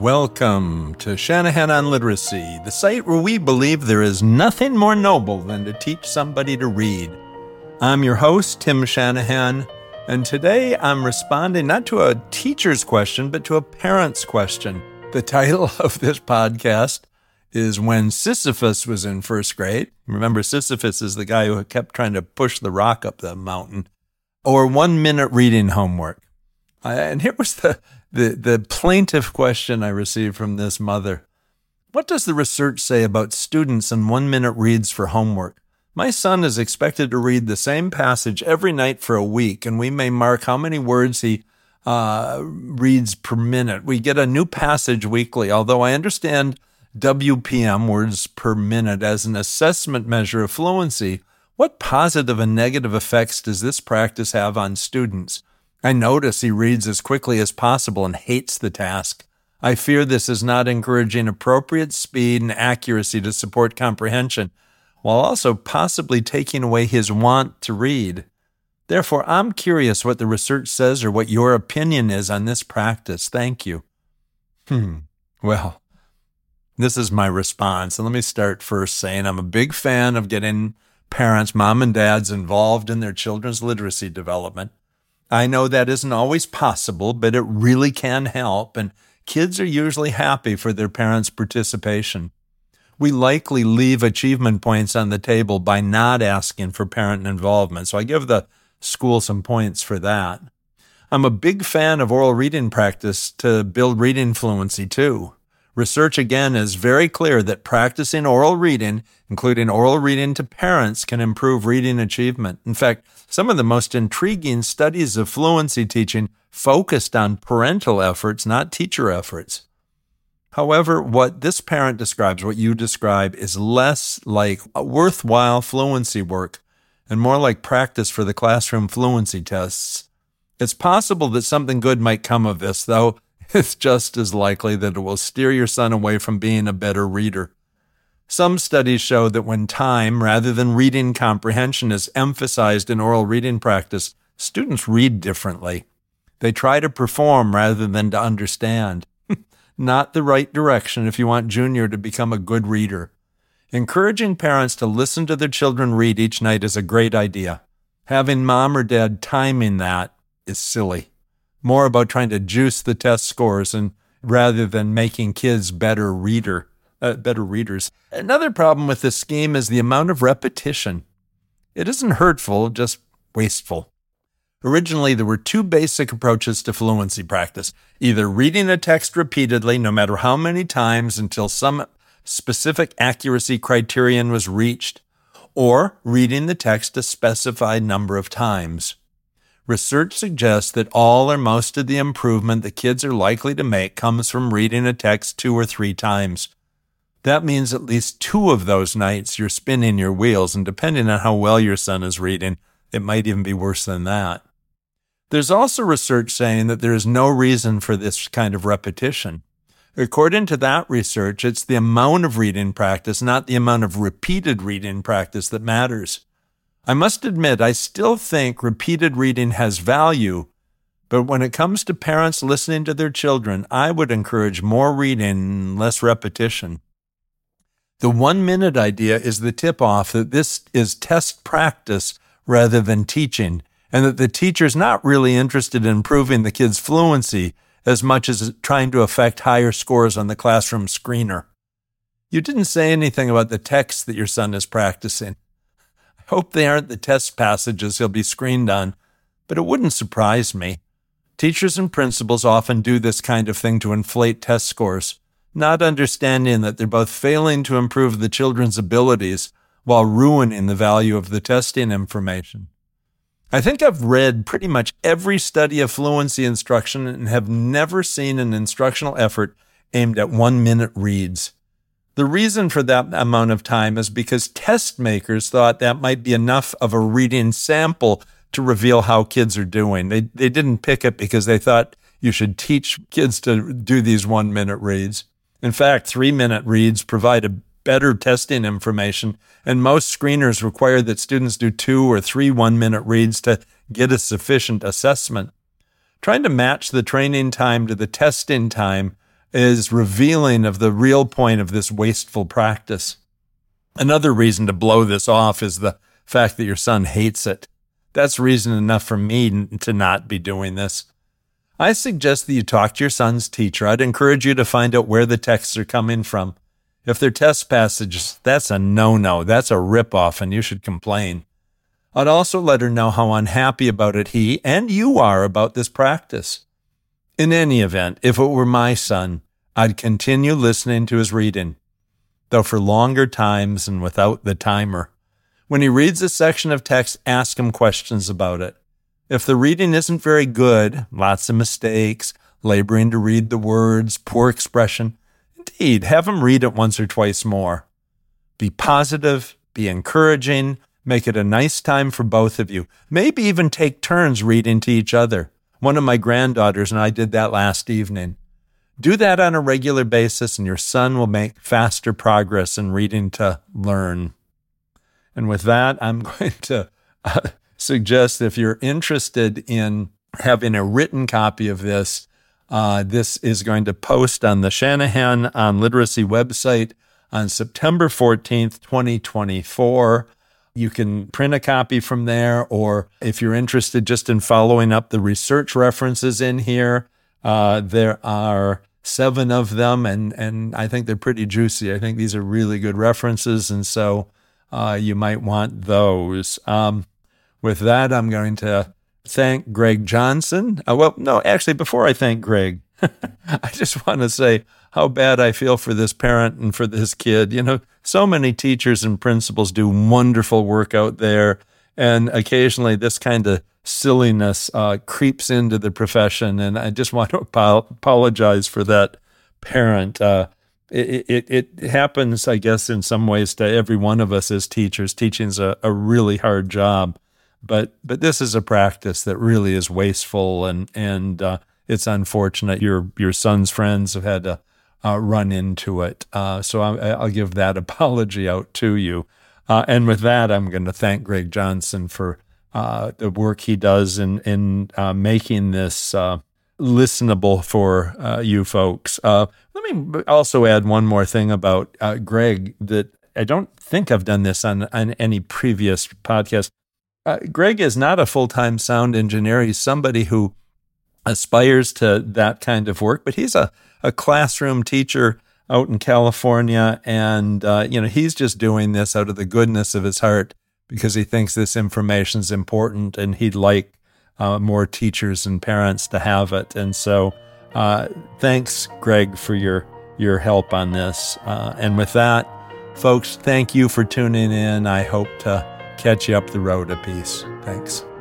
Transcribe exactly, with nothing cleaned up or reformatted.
Welcome to Shanahan on Literacy, the site where we believe there is nothing more noble than to teach somebody to read. I'm your host, Tim Shanahan, and today I'm responding not to a teacher's question, but to a parent's question. The title of this podcast is When Sisyphus Was in First Grade. Remember, Sisyphus is the guy who kept trying to push the rock up the mountain. Or One Minute Reading Homework. I, and here was the, the, the plaintive question I received from this mother. What does the research say about students and one-minute reads for homework? My son is expected to read the same passage every night for a week, and we may mark how many words he uh, reads per minute. We get a new passage weekly, although I understand W P M, words per minute, as an assessment measure of fluency. What positive and negative effects does this practice have on students? I notice he reads as quickly as possible and hates the task. I fear this is not encouraging appropriate speed and accuracy to support comprehension, while also possibly taking away his want to read. Therefore, I'm curious what the research says or what your opinion is on this practice. Thank you. Hmm. Well, this is my response. And let me start first saying I'm a big fan of getting parents, mom and dads, involved in their children's literacy development. I know that isn't always possible, but it really can help, and kids are usually happy for their parents' participation. We likely leave achievement points on the table by not asking for parent involvement, so I give the school some points for that. I'm a big fan of oral reading practice to build reading fluency, too. Research, again, is very clear that practicing oral reading, including oral reading to parents, can improve reading achievement. In fact, some of the most intriguing studies of fluency teaching focused on parental efforts, not teacher efforts. However, what this parent describes, what you describe, is less like a worthwhile fluency work and more like practice for the classroom fluency tests. It's possible that something good might come of this, though it's just as likely that it will steer your son away from being a better reader. Some studies show that when time, rather than reading comprehension, is emphasized in oral reading practice, students read differently. They try to perform rather than to understand. Not the right direction if you want Junior to become a good reader. Encouraging parents to listen to their children read each night is a great idea. Having mom or dad timing that is silly. More about trying to juice the test scores and rather than making kids better reader, uh, better readers. Another problem with this scheme is the amount of repetition. It isn't hurtful, just wasteful. Originally, there were two basic approaches to fluency practice. Either reading a text repeatedly, no matter how many times, until some specific accuracy criterion was reached, or reading the text a specified number of times. Research suggests that all or most of the improvement that kids are likely to make comes from reading a text two or three times. That means at least two of those nights you're spinning your wheels, and depending on how well your son is reading, it might even be worse than that. There's also research saying that there is no reason for this kind of repetition. According to that research, it's the amount of reading practice, not the amount of repeated reading practice, that matters. I must admit, I still think repeated reading has value, but when it comes to parents listening to their children, I would encourage more reading, less repetition. The one-minute idea is the tip-off that this is test practice rather than teaching, and that the teacher's not really interested in improving the kid's fluency as much as trying to affect higher scores on the classroom screener. You didn't say anything about the text that your son is practicing. I hope they aren't the test passages he'll be screened on, but it wouldn't surprise me. Teachers and principals often do this kind of thing to inflate test scores, not understanding that they're both failing to improve the children's abilities while ruining the value of the testing information. I think I've read pretty much every study of fluency instruction and have never seen an instructional effort aimed at one-minute reads. The reason for that amount of time is because test makers thought that might be enough of a reading sample to reveal how kids are doing. They they didn't pick it because they thought you should teach kids to do these one-minute reads. In fact, three-minute reads provide a better testing information, and most screeners require that students do two or three one-minute reads to get a sufficient assessment. Trying to match the training time to the testing time is revealing of the real point of this wasteful practice. Another reason to blow this off is the fact that your son hates it. That's reason enough for me to not be doing this. I suggest that you talk to your son's teacher. I'd encourage you to find out where the texts are coming from. If they're test passages, that's a no-no. That's a ripoff, and you should complain. I'd also let her know how unhappy about it he and you are about this practice. In any event, if it were my son, I'd continue listening to his reading, though for longer times and without the timer. When he reads a section of text, ask him questions about it. If the reading isn't very good, lots of mistakes, laboring to read the words, poor expression, indeed, have him read it once or twice more. Be positive, be encouraging, make it a nice time for both of you. Maybe even take turns reading to each other. One of my granddaughters and I did that last evening. Do that on a regular basis, and your son will make faster progress in reading to learn. And with that, I'm going to uh, suggest if you're interested in having a written copy of this, uh, this is going to post on the Shanahan on Literacy website on September fourteenth, twenty twenty-four. You can print a copy from there, or if you're interested just in following up the research references in here, uh, there are seven of them, and, and I think they're pretty juicy. I think these are really good references, and so uh, you might want those. Um, with that, I'm going to thank Greg Johnson. Uh, well, no, actually, before I thank Greg, I just want to say how bad I feel for this parent and for this kid. You know, so many teachers and principals do wonderful work out there, and occasionally this kind of silliness uh, creeps into the profession, and I just want to ap- apologize for that parent. Uh, it, it, it happens, I guess, in some ways to every one of us as teachers. Teaching's a, a really hard job, but but this is a practice that really is wasteful, and and uh, it's unfortunate. Your your son's friends have had to uh, run into it, uh, so I, I'll give that apology out to you. Uh, and with that, I'm going to thank Greg Johnson for uh, the work he does in in uh, making this uh, listenable for uh, you folks. Uh, let me also add one more thing about uh, Greg that I don't think I've done this on, on any previous podcast. Uh, Greg is not a full-time sound engineer. He's somebody who aspires to that kind of work, but he's a, a classroom teacher out in California, and uh, you know he's just doing this out of the goodness of his heart because he thinks this information is important, and he'd like uh, more teachers and parents to have it. And so, uh, thanks, Greg, for your your help on this. Uh, and with that, folks, thank you for tuning in. I hope to catch you up the road a piece. Thanks.